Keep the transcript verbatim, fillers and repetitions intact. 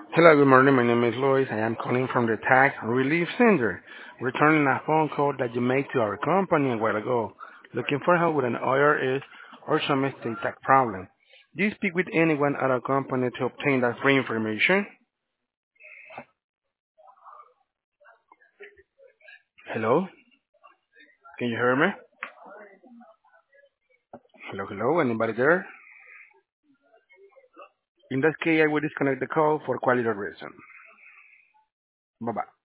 Hello, good morning. My name is Luis. I am calling from the Tax Relief Center, returning a phone call that you made to our company a while ago, looking for help with an I R S or some estate tax problem. Do you speak with anyone at our company to obtain that free information? Hello? Can you hear me? Hello, hello? Anybody there? In that case, I will disconnect the call for quality reason. Bye-bye.